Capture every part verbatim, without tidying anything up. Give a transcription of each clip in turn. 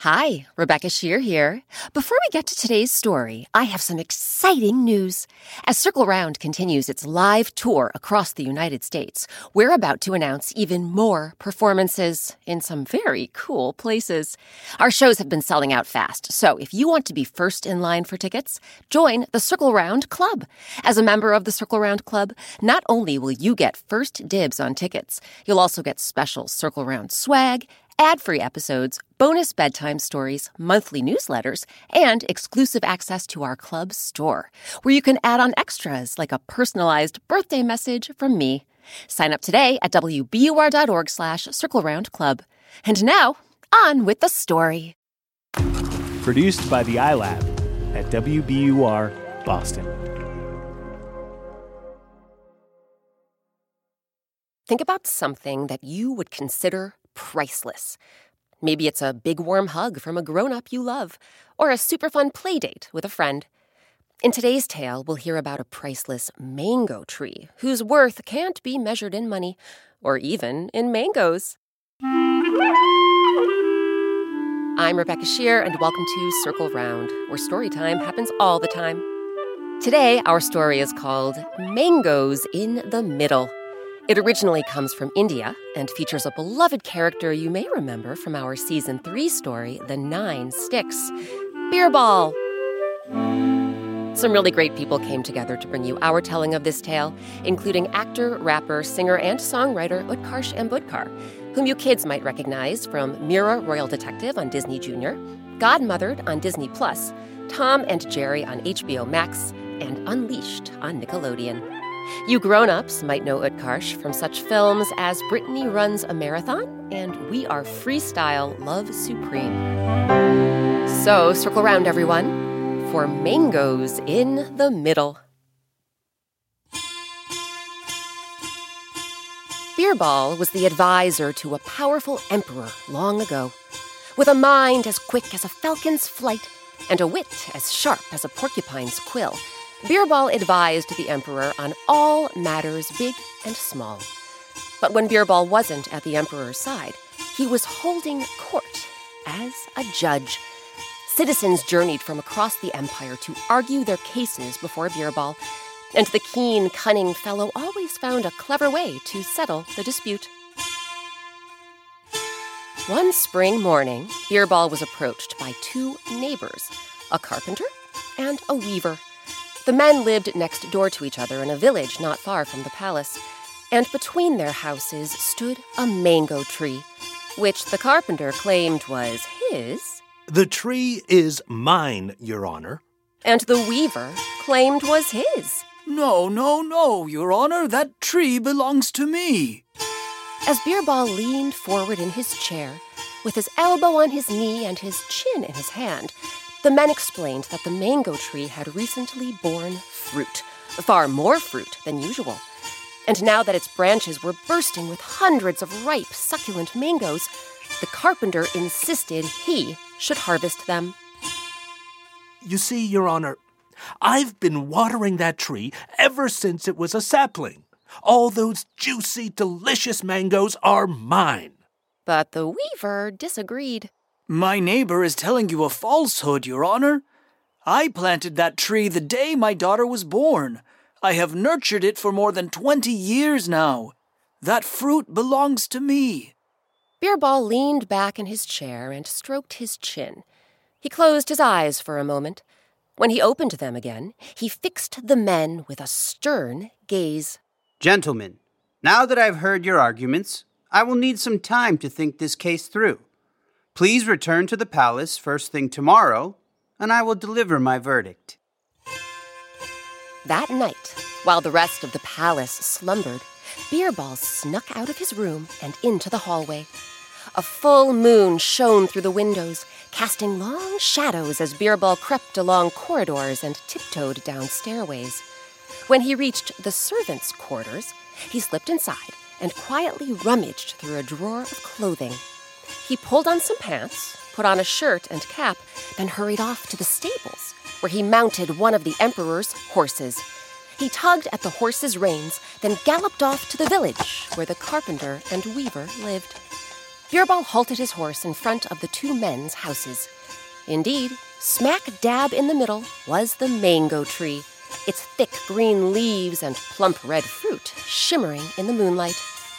Hi, Rebecca Shear here. Before we get to today's story, I have some exciting news. As Circle Round continues its live tour across the United States, we're about to announce even more performances in some very cool places. Our shows have been selling out fast, so if you want to be first in line for tickets, join the Circle Round Club. As a member of the Circle Round Club, not only will you get first dibs on tickets, you'll also get special Circle Round swag, ad-free episodes, bonus bedtime stories, monthly newsletters, and exclusive access to our club store, where you can add on extras like a personalized birthday message from me. Sign up today at wbur.org slash Circle Round Club. And now, on with the story. Produced by the iLab at W B U R Boston. Think about something that you would consider priceless. Maybe it's a big warm hug from a grown-up you love, or a super fun play date with a friend. In today's tale, we'll hear about a priceless mango tree whose worth can't be measured in money, or even in mangoes. I'm Rebecca Shear, and welcome to Circle Round, where story time happens all the time. Today, our story is called Mangoes in the Middle. It originally comes from India and features a beloved character you may remember from our Season three story, The Nine Sticks, Birbal. Some really great people came together to bring you our telling of this tale, including actor, rapper, singer, and songwriter Utkarsh Ambudkar, whom you kids might recognize from Mira Royal Detective on Disney Junior, Godmothered on Disney Plus, Tom and Jerry on H B O Max, and Unleashed on Nickelodeon. You grown-ups might know Utkarsh from such films as Brittany Runs a Marathon and We Are Freestyle Love Supreme. So, circle round, everyone, for Mangoes in the Middle. Birbal was the advisor to a powerful emperor long ago. With a mind as quick as a falcon's flight and a wit as sharp as a porcupine's quill, Birbal advised the emperor on all matters big and small. But when Birbal wasn't at the emperor's side, he was holding court as a judge. Citizens journeyed from across the empire to argue their cases before Birbal, and the keen, cunning fellow always found a clever way to settle the dispute. One spring morning, Birbal was approached by two neighbors, a carpenter and a weaver. The men lived next door to each other in a village not far from the palace, and between their houses stood a mango tree, which the carpenter claimed was his. The tree is mine, Your Honor. And the weaver claimed was his. No, no, no, Your Honor, that tree belongs to me. As Birbal leaned forward in his chair, with his elbow on his knee and his chin in his hand, the men explained that the mango tree had recently borne fruit, far more fruit than usual. And now that its branches were bursting with hundreds of ripe, succulent mangoes, the carpenter insisted he should harvest them. You see, Your Honor, I've been watering that tree ever since it was a sapling. All those juicy, delicious mangoes are mine. But the weaver disagreed. My neighbor is telling you a falsehood, Your Honor. I planted that tree the day my daughter was born. I have nurtured it for more than twenty years now. That fruit belongs to me. Birbal leaned back in his chair and stroked his chin. He closed his eyes for a moment. When he opened them again, he fixed the men with a stern gaze. Gentlemen, now that I've heard your arguments, I will need some time to think this case through. Please return to the palace first thing tomorrow, and I will deliver my verdict. That night, while the rest of the palace slumbered, Birbal snuck out of his room and into the hallway. A full moon shone through the windows, casting long shadows as Birbal crept along corridors and tiptoed down stairways. When he reached the servants' quarters, he slipped inside and quietly rummaged through a drawer of clothing. He pulled on some pants, put on a shirt and cap, then hurried off to the stables, where he mounted one of the emperor's horses. He tugged at the horse's reins, then galloped off to the village where the carpenter and weaver lived. Birbal halted his horse in front of the two men's houses. Indeed, smack dab in the middle was the mango tree, its thick green leaves and plump red fruit shimmering in the moonlight.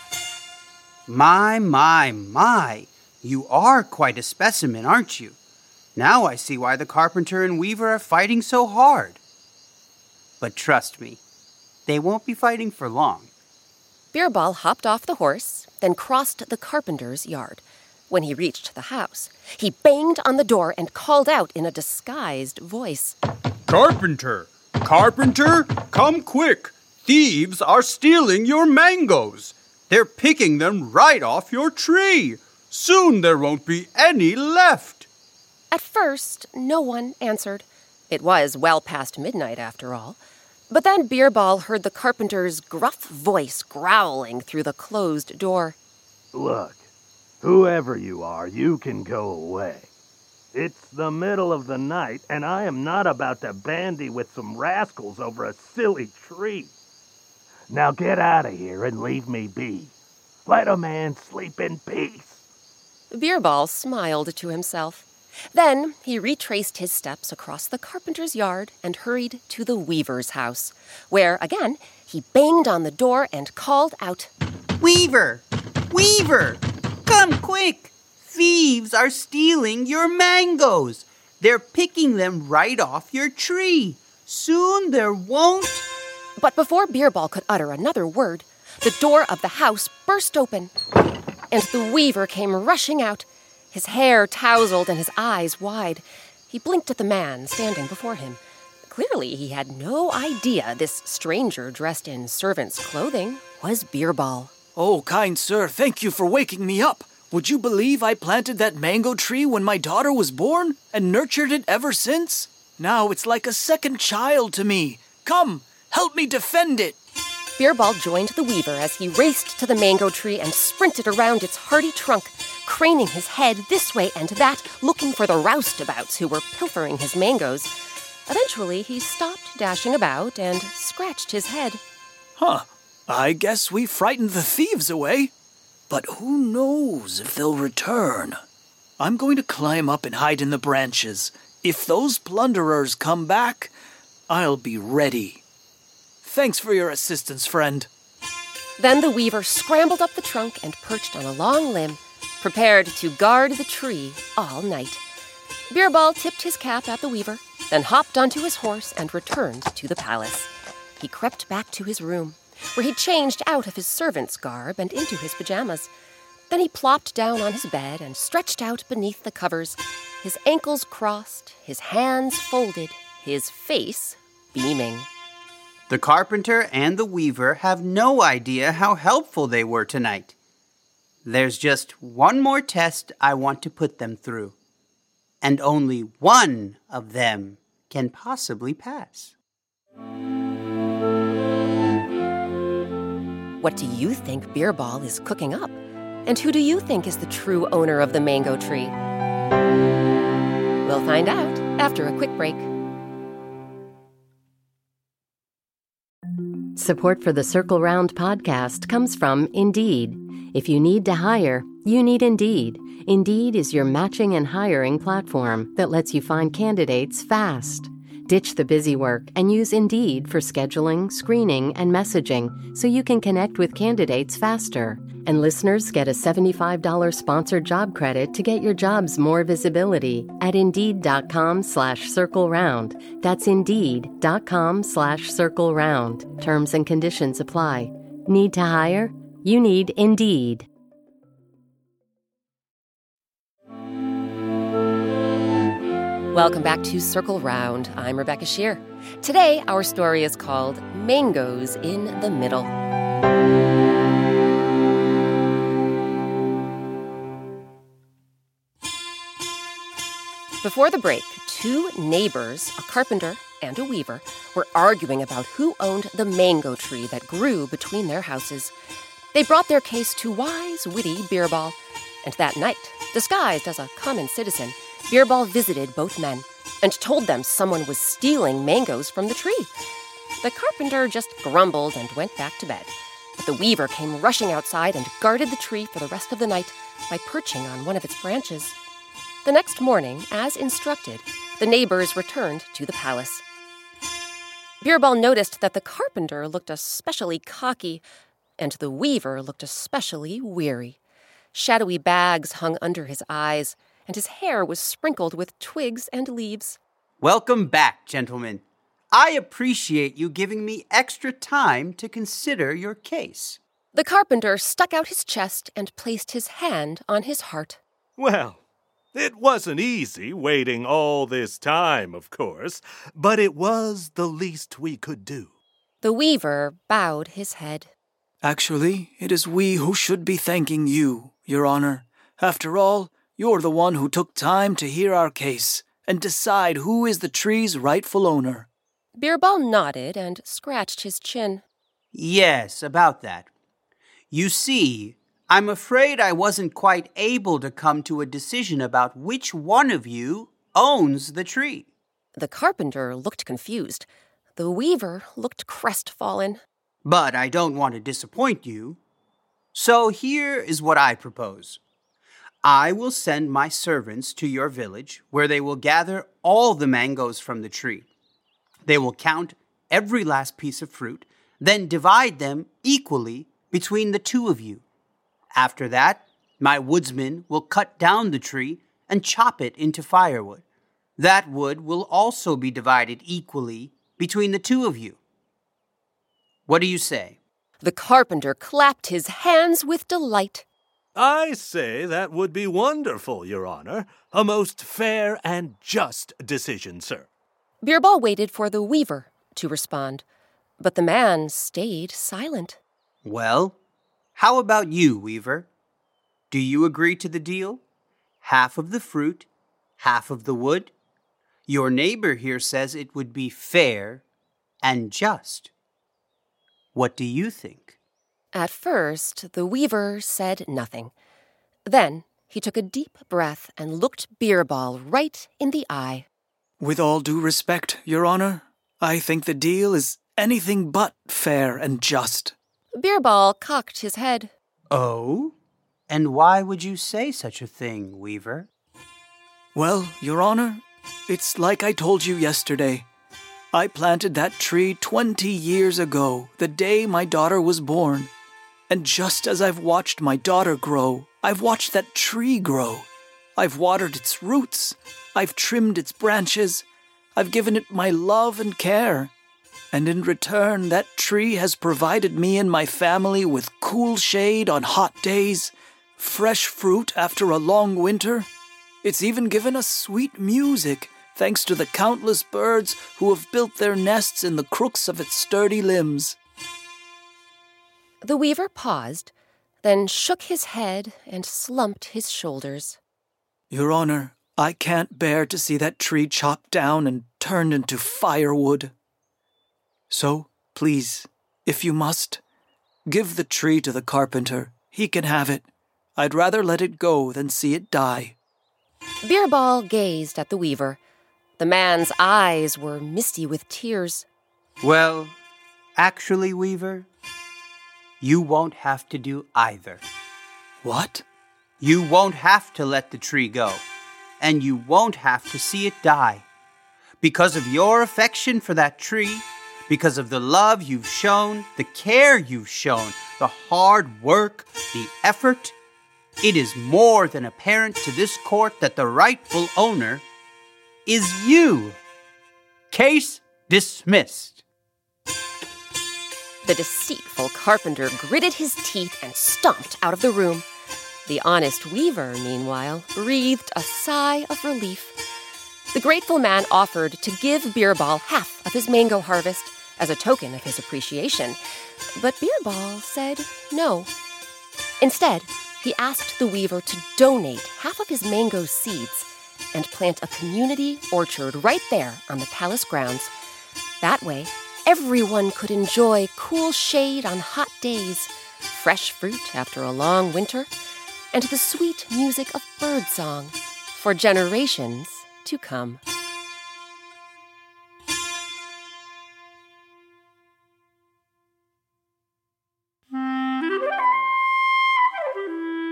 My, my, my, you are quite a specimen, aren't you? Now I see why the carpenter and weaver are fighting so hard. But trust me, they won't be fighting for long. Birbal hopped off the horse, then crossed the carpenter's yard. When he reached the house, he banged on the door and called out in a disguised voice. Carpenter! Carpenter! Come quick! Thieves are stealing your mangoes! They're picking them right off your tree! Soon there won't be any left! At first, no one answered. It was well past midnight, after all. But then Birbal heard the carpenter's gruff voice growling through the closed door. Look, whoever you are, you can go away. It's the middle of the night, and I am not about to bandy with some rascals over a silly tree. Now get out of here and leave me be. Let a man sleep in peace. Birbal smiled to himself. Then he retraced his steps across the carpenter's yard and hurried to the weaver's house, where, again, he banged on the door and called out, Weaver! Weaver! Come quick! Thieves are stealing your mangoes! They're picking them right off your tree! Soon there won't... But before Birbal could utter another word, the door of the house burst open, and the weaver came rushing out, his hair tousled and his eyes wide. He blinked at the man standing before him. Clearly, he had no idea this stranger dressed in servant's clothing was Birbal. Oh, kind sir, thank you for waking me up. Would you believe I planted that mango tree when my daughter was born and nurtured it ever since? Now it's like a second child to me. Come, help me defend it. Birbal joined the weaver as he raced to the mango tree and sprinted around its hardy trunk, craning his head this way and that, looking for the roustabouts who were pilfering his mangoes. Eventually, he stopped dashing about and scratched his head. Huh, I guess we frightened the thieves away. But who knows if they'll return? I'm going to climb up and hide in the branches. If those plunderers come back, I'll be ready. Thanks for your assistance, friend. Then the weaver scrambled up the trunk and perched on a long limb, prepared to guard the tree all night. Birbal tipped his cap at the weaver, then hopped onto his horse and returned to the palace. He crept back to his room, where he changed out of his servant's garb and into his pajamas. Then he plopped down on his bed and stretched out beneath the covers, his ankles crossed, his hands folded, his face beaming. The carpenter and the weaver have no idea how helpful they were tonight. There's just one more test I want to put them through, and only one of them can possibly pass. What do you think Birbal is cooking up? And who do you think is the true owner of the mango tree? We'll find out after a quick break. Support for the Circle Round podcast comes from Indeed. If you need to hire, you need Indeed. Indeed is your matching and hiring platform that lets you find candidates fast. Ditch the busy work and use Indeed for scheduling, screening, and messaging so you can connect with candidates faster. And listeners get a seventy-five dollars sponsored job credit to get your jobs more visibility at Indeed.com slash Circle Round. That's Indeed.com slash Circle Round. Terms and conditions apply. Need to hire? You need Indeed. Welcome back to Circle Round. I'm Rebecca Shear. Today, our story is called Mangoes in the Middle. Before the break, two neighbors, a carpenter and a weaver, were arguing about who owned the mango tree that grew between their houses. They brought their case to wise, witty Birbal, and that night, disguised as a common citizen, Birbal visited both men and told them someone was stealing mangoes from the tree. The carpenter just grumbled and went back to bed, but the weaver came rushing outside and guarded the tree for the rest of the night, by perching on one of its branches. The next morning, as instructed, the neighbors returned to the palace. Beerball noticed that the carpenter looked especially cocky, and the weaver looked especially weary. Shadowy bags hung under his eyes, and his hair was sprinkled with twigs and leaves. Welcome back, gentlemen. I appreciate you giving me extra time to consider your case. The carpenter stuck out his chest and placed his hand on his heart. Well, it wasn't easy waiting all this time, of course, but it was the least we could do. The weaver bowed his head. Actually, it is we who should be thanking you, Your Honor. After all, you're the one who took time to hear our case and decide who is the tree's rightful owner. Beerball nodded and scratched his chin. Yes, about that. You see, I'm afraid I wasn't quite able to come to a decision about which one of you owns the tree. The carpenter looked confused. The weaver looked crestfallen. But I don't want to disappoint you. So here is what I propose. I will send my servants to your village, where they will gather all the mangoes from the tree. They will count every last piece of fruit, then divide them equally between the two of you. After that, my woodsman will cut down the tree and chop it into firewood. That wood will also be divided equally between the two of you. What do you say? The carpenter clapped his hands with delight. I say that would be wonderful, Your Honor. A most fair and just decision, sir. Beerball waited for the weaver to respond, but the man stayed silent. Well, how about you, Weaver? Do you agree to the deal? Half of the fruit, half of the wood? Your neighbor here says it would be fair and just. What do you think? At first, the weaver said nothing. Then he took a deep breath and looked Beerball right in the eye. With all due respect, Your Honor, I think the deal is anything but fair and just. Beerball cocked his head. Oh? And why would you say such a thing, Weaver? Well, Your Honor, it's like I told you yesterday. I planted that tree twenty years ago, the day my daughter was born. And just as I've watched my daughter grow, I've watched that tree grow. I've watered its roots. I've trimmed its branches. I've given it my love and care. And in return, that tree has provided me and my family with cool shade on hot days, fresh fruit after a long winter. It's even given us sweet music, thanks to the countless birds who have built their nests in the crooks of its sturdy limbs. The weaver paused, then shook his head and slumped his shoulders. Your Honor, I can't bear to see that tree chopped down and turned into firewood. So, please, if you must, give the tree to the carpenter. He can have it. I'd rather let it go than see it die. Beerball gazed at the weaver. The man's eyes were misty with tears. Well, actually, Weaver, you won't have to do either. What? You won't have to let the tree go, and you won't have to see it die. Because of your affection for that tree, because of the love you've shown, the care you've shown, the hard work, the effort, it is more than apparent to this court that the rightful owner is you. Case dismissed. The deceitful carpenter gritted his teeth and stomped out of the room. The honest weaver, meanwhile, breathed a sigh of relief. The grateful man offered to give Beerball half of his mango harvest as a token of his appreciation, but Beerball said no. Instead, he asked the weaver to donate half of his mango seeds and plant a community orchard right there on the palace grounds. That way, everyone could enjoy cool shade on hot days, fresh fruit after a long winter, and the sweet music of birdsong for generations to come.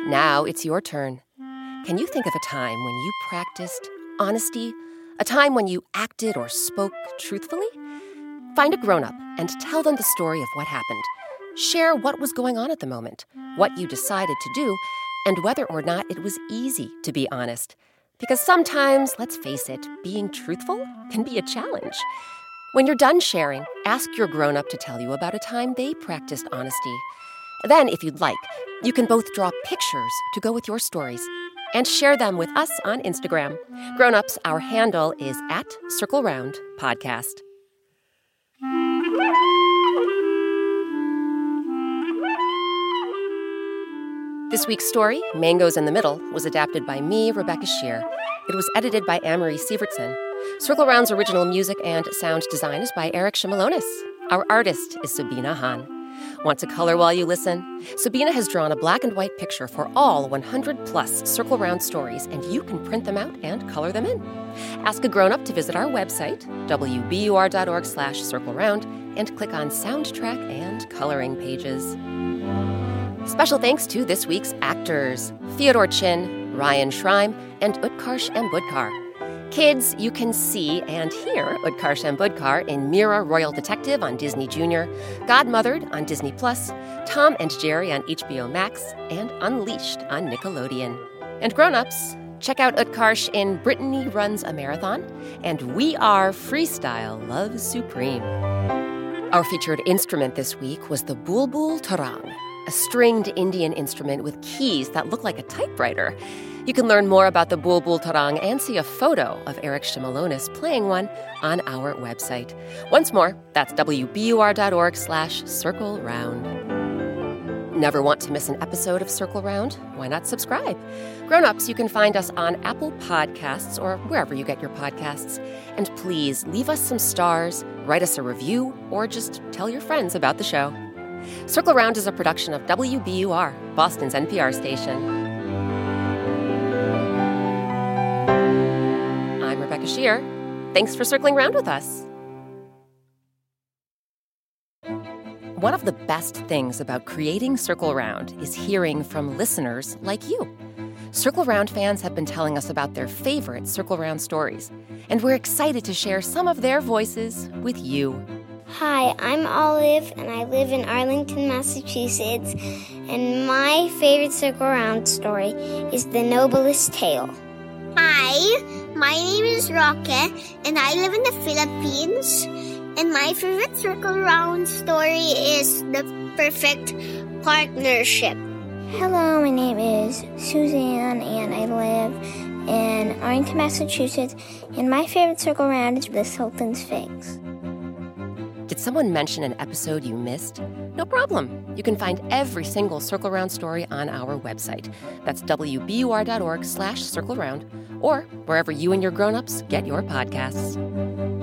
Now it's your turn. Can you think of a time when you practiced honesty? A time when you acted or spoke truthfully? Find a grown-up and tell them the story of what happened. Share what was going on at the moment, what you decided to do, and whether or not it was easy to be honest. Because sometimes, let's face it, being truthful can be a challenge. When you're done sharing, ask your grown-up to tell you about a time they practiced honesty. Then, if you'd like, you can both draw pictures to go with your stories and share them with us on Instagram. Grown-ups, our handle is at Circle Round Podcast. This week's story, Mangoes in the Middle, was adapted by me, Rebecca Shear. It was edited by Anne-Marie Sievertson. Circle Round's original music and sound design is by Eric Shimalonis. Our artist is Sabina Han. Want to color while you listen? Sabina has drawn a black and white picture for all one hundred plus Circle Round stories, and you can print them out and color them in. Ask a grown-up to visit our website, w b u r dot org slash circle round, and click on soundtrack and coloring pages. Special thanks to this week's actors, Fyodor Chin, Ryan Schreim, and Utkarsh Ambudkar. Kids, you can see and hear Utkarsh Ambudkar in Mira Royal Detective on Disney Junior, Godmothered on Disney Plus, Tom and Jerry on H B O Max, and Unleashed on Nickelodeon. And grown-ups, check out Utkarsh in Brittany Runs a Marathon and We Are Freestyle Love Supreme. Our featured instrument this week was the Bulbul Tarang, a stringed Indian instrument with keys that look like a typewriter. You can learn more about the Bulbul Tarang and see a photo of Eric Shimalonis playing one on our website. Once more, that's w b u r dot org slash circle round. Never want to miss an episode of Circle Round? Why not subscribe? Grown-ups, you can find us on Apple Podcasts or wherever you get your podcasts. And please leave us some stars, write us a review, or just tell your friends about the show. Circle Round is a production of W B U R, Boston's N P R station. I'm Rebecca Shear. Thanks for circling round with us. One of the best things about creating Circle Round is hearing from listeners like you. Circle Round fans have been telling us about their favorite Circle Round stories, and we're excited to share some of their voices with you. Hi, I'm Olive, and I live in Arlington, Massachusetts, and my favorite Circle Round story is The Noblest Tale. Hi, my name is Rocket, and I live in the Philippines, and my favorite Circle Round story is The Perfect Partnership. Hello, my name is Suzanne, and I live in Arlington, Massachusetts, and my favorite Circle Round is The Sultan's Figs. Did someone mention an episode you missed? No problem. You can find every single Circle Round story on our website. That's w b u r dot org slash circle round, or wherever you and your grown-ups get your podcasts.